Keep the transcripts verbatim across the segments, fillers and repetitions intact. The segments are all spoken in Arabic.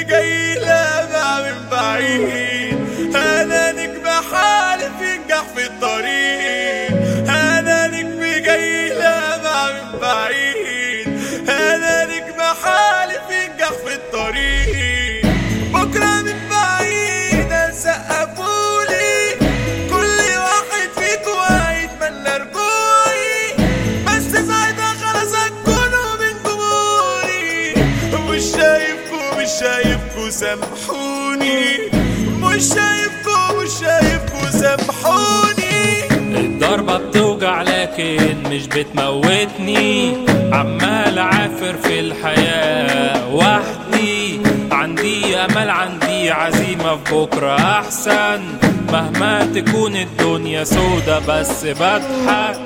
جاي لامع من بعيد. انا نجم حالف ينجح في الطريق. انا نجم جاي لامع من بعيد. انا نجم حالف ينجح في الطريق. بكره من بعيد سقفولي، كل واحد فيكم هيتمنى رجوعي، بس ساعتها خلاص هتكونوا من جمهوري. مش شايفكم مش شايفكم سامحوني، مش شايفكم مش شايفكم سامحوني. الضربة بتوجع لكن مش بتموتني، عمال عافر في الحياة وحدي. عندي امل عندي عزيمة في بكرة احسن، مهما تكون الدنيا سودا بس بضحك.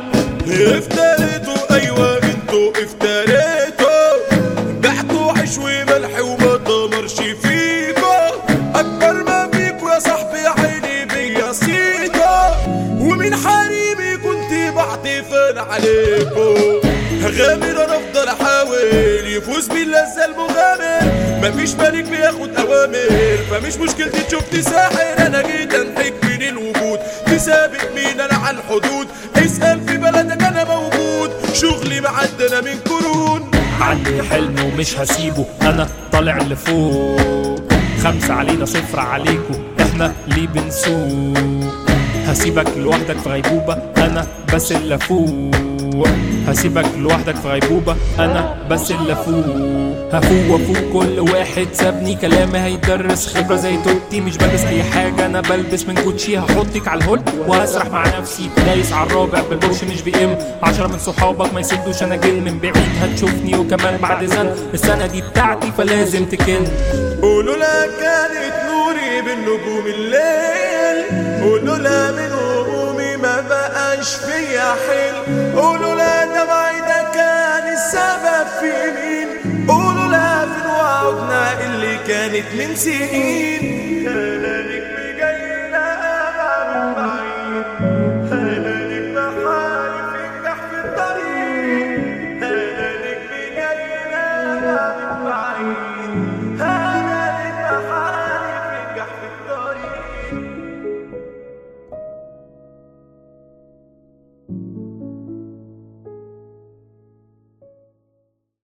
افتريتوا ايوه انتوا افتريتوا، ضحكوا عيش وملح وما تمرش فيكوا. اكبر ما فيكوا يا صاحبي عيني بيا سيكا، ومن حريمي كنت بعطفن عليكوا. غامر انا افضل احاول يفوز باللذة المغامر، مفيش ملك بياخد اوامر، فمش مشكلتي شفتي ساحر. انا جيت انحك من الوجود، تسابق مين انا على الحدود. اسأل في بلدك انا موجود، شغلي معدنا من قرون. عندي حلم ومش هسيبه، انا طالع لفوق. خمسة علينا صفر عليكو، احنا ليه بنسوق. هسيبك لوحدك في غيبوبة، انا بس اللي فوق. هسيبك لوحدك في غيبوبة، انا بس اللي فوق. هفوق وفوق كل واحد سابني، كلامي هيدرس خبرة زي توتي. مش بلبس اي حاجة انا بلبس من كوتشي، هحطك على الهول وهسرح مع نفسي. دايس على الرابع بالبرش مش بيقم، عشرة من صحابك ما يسدوش. انا جن من بعيد هتشوفني وكمان بعد زن، السنة دي بتاعتي فلازم تكن. قولوا لا كانت نوري بالنجوم الليل، قولوا لا من همومي ما بقاش فيا حلم. قولوا لا دمعي ده كان السبب في مين. قولوا لا فين وعدنا اللي كانت من سنين.